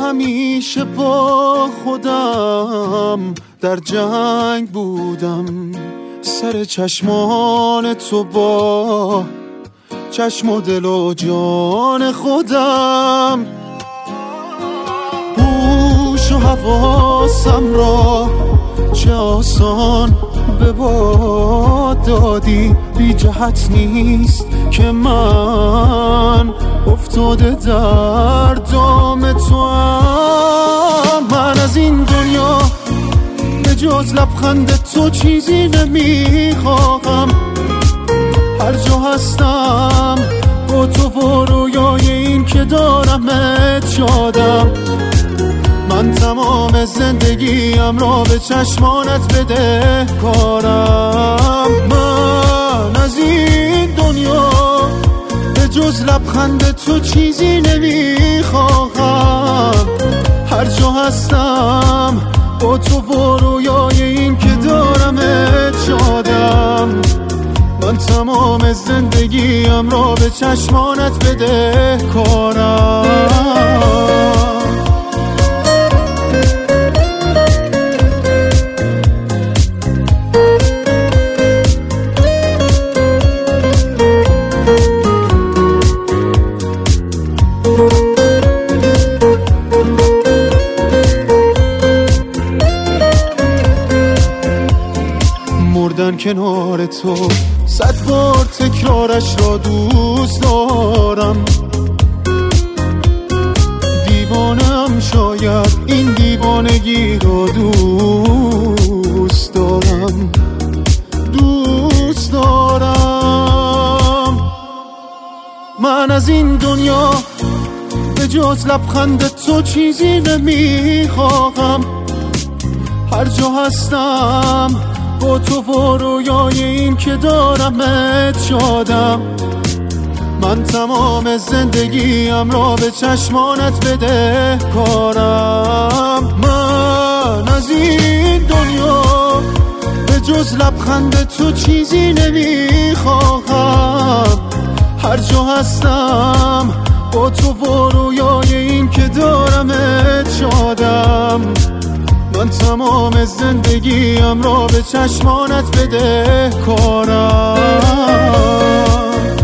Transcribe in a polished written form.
همیشه با خودم در جنگ بودم، سر چشمان تو با چشم و دل و جان خودم. هوش و حواسم را چه آسان به باد دادی، بی جهت نیست که من افتاده در دام تو هم. من از این دنیا به جز لبخند تو چیزی نمیخواهم، هر جا هستم با تو و رویای این که دارمت شادم. من تمام زندگیم را به چشمانت بده کارم. من از این دنیا به جز لبخند تو چیزی نمیخواهم، هر جا هستم با تو و رویای این که دارمت شادم. من تمام زندگیم را به چشمانت بده کارم. مردن کنار تو 100 بار تکرارش را دوست دارم. دیوانم شاید این دیوانگی را دوست دارم، دوست دارم. من از این دنیا به جز لبخند تو چیزی نمیخواهم، هر جا هستم با تو و رویای این که دارمت شادم. من تمام زندگیم را به چشمانت بده کارم. من از این دنیا به جز لبخند تو چیزی نمیخواهم، هر جا هستم با تو و رویای این که دارمت شادم. من تمام زندگیم را به چشمانت بده کارم.